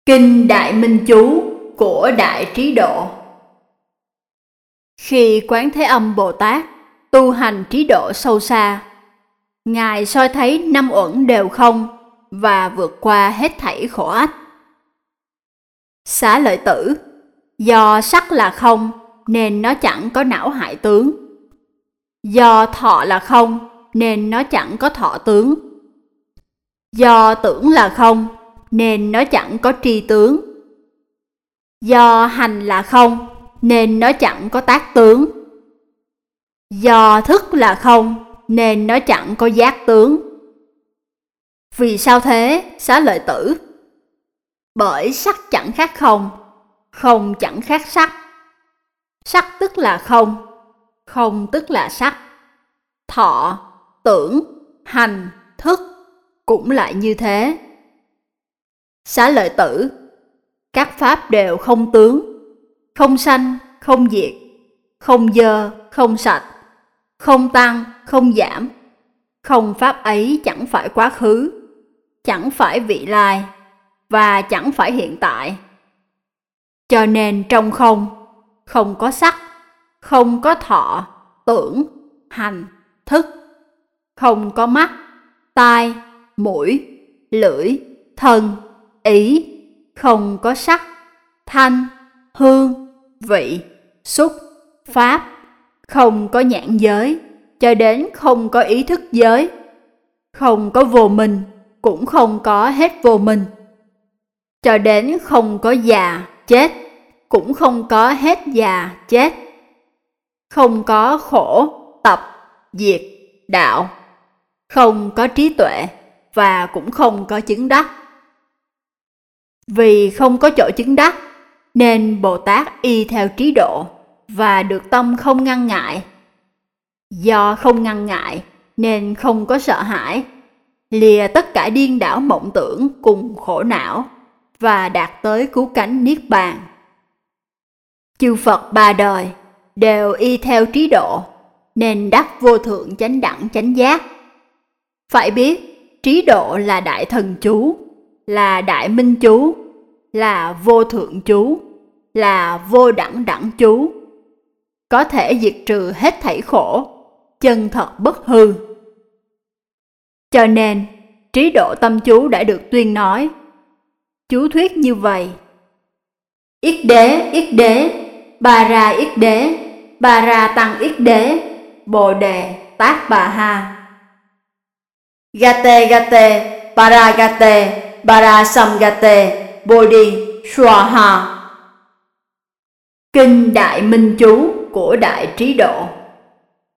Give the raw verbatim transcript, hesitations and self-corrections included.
Kinh Đại Minh Chú của Đại Trí Độ. Khi Quán Thế Âm Bồ Tát tu hành trí độ sâu xa, Ngài soi thấy năm uẩn đều không và vượt qua hết thảy khổ ách. Xá lợi tử, do sắc là không nên nó chẳng có não hại tướng. Do thọ là không nên nó chẳng có thọ tướng. Do tưởng là không nên nó chẳng có tri tướng. Do hành là không nên nó chẳng có tác tướng. Do thức là không nên nó chẳng có giác tướng. Vì sao thế, Xá lợi tử? Bởi sắc chẳng khác không, không chẳng khác sắc. Sắc tức là không, không tức là sắc. Thọ, tưởng, hành, thức cũng lại như thế. Xá lợi tử, các pháp đều không tướng, không sanh, không diệt, không dơ, không sạch, không tăng, không giảm. Không pháp ấy chẳng phải quá khứ, chẳng phải vị lai, và chẳng phải hiện tại. Cho nên trong không, không có sắc, không có thọ, tưởng, hành, thức, không có mắt, tai, mũi, lưỡi, thân, ý, không có sắc, thanh, hương, vị, xúc, pháp, không có nhãn giới, cho đến không có ý thức giới, không có vô minh, cũng không có hết vô minh, cho đến không có già, chết, cũng không có hết già, chết, không có khổ, tập, diệt, đạo, không có trí tuệ, và cũng không có chứng đắc. Vì không có chỗ chứng đắc, nên Bồ Tát y theo trí độ, và được tâm không ngăn ngại. Do không ngăn ngại, nên không có sợ hãi, lìa tất cả điên đảo mộng tưởng cùng khổ não, và đạt tới cứu cánh Niết Bàn. Chư Phật ba đời đều y theo trí độ, nên đắc vô thượng chánh đẳng chánh giác. Phải biết, trí độ là đại thần chú, là đại minh chú, là vô thượng chú, là vô đẳng đẳng chú, có thể diệt trừ hết thảy khổ, chân thật bất hư. Cho nên, trí độ tâm chú đã được tuyên nói. Chú thuyết như vậy: Yết đế, yết đế, bà ra yết đế, bà ra tăng yết đế, bồ đề, tát bà ha. Gate gate, para gate, para samgate, bodhi, swaha. Kinh Đại Minh Chú của Đại Trí Độ.